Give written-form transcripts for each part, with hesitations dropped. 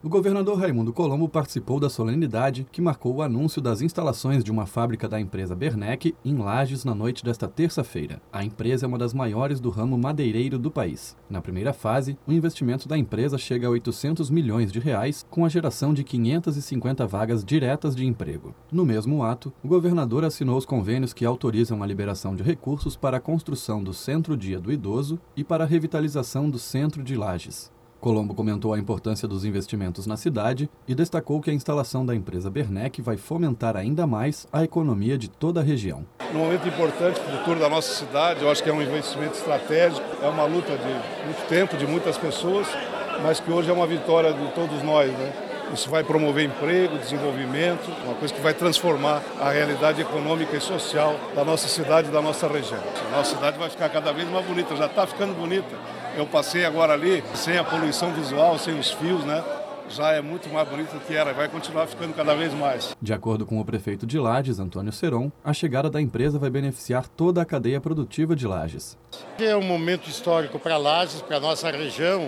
O governador Raimundo Colombo participou da solenidade que marcou o anúncio das instalações de uma fábrica da empresa Bernec em Lages na noite desta terça-feira. A empresa é uma das maiores do ramo madeireiro do país. Na primeira fase, o investimento da empresa chega a 800 milhões de reais, com a geração de 550 vagas diretas de emprego. No mesmo ato, o governador assinou os convênios que autorizam a liberação de recursos para a construção do Centro Dia do Idoso e para a revitalização do Centro de Lages. Colombo comentou a importância dos investimentos na cidade e destacou que a instalação da empresa Bernec vai fomentar ainda mais a economia de toda a região. Num momento importante do futuro da nossa cidade, eu acho que é um investimento estratégico, é uma luta de muito tempo, de muitas pessoas, mas que hoje é uma vitória de todos nós, né? Isso vai promover emprego, desenvolvimento, uma coisa que vai transformar a realidade econômica e social da nossa cidade e da nossa região. A nossa cidade vai ficar cada vez mais bonita, já está ficando bonita. Eu passei agora ali, sem a poluição visual, sem os fios, né? Já é muito mais bonito do que era, vai continuar ficando cada vez mais. De acordo com o prefeito de Lages, Antônio Seron, a chegada da empresa vai beneficiar toda a cadeia produtiva de Lages. É um momento histórico para Lages, para a nossa região,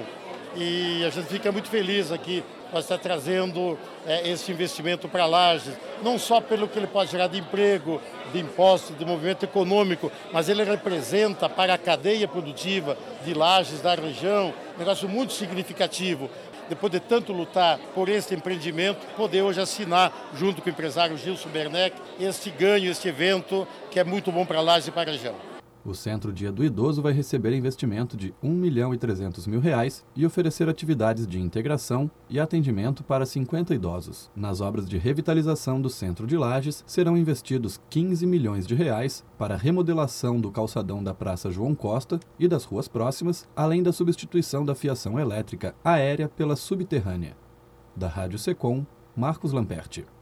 e a gente fica muito feliz aqui para estar trazendo esse investimento para Lages, não só pelo que ele pode gerar de emprego, de impostos, de movimento econômico, mas ele representa para a cadeia produtiva de Lages, da região, um negócio muito significativo. Depois de tanto lutar por este empreendimento, poder hoje assinar, junto com o empresário Gilson Bernec, este ganho, este evento, que é muito bom para Lages e para a região. O Centro Dia do Idoso vai receber investimento de R$ 1.300.000 e oferecer atividades de integração e atendimento para 50 idosos. Nas obras de revitalização do Centro de Lages, serão investidos R$ 15 milhões para a remodelação do calçadão da Praça João Costa e das ruas próximas, além da substituição da fiação elétrica aérea pela subterrânea. Da Rádio Secom, Marcos Lamperti.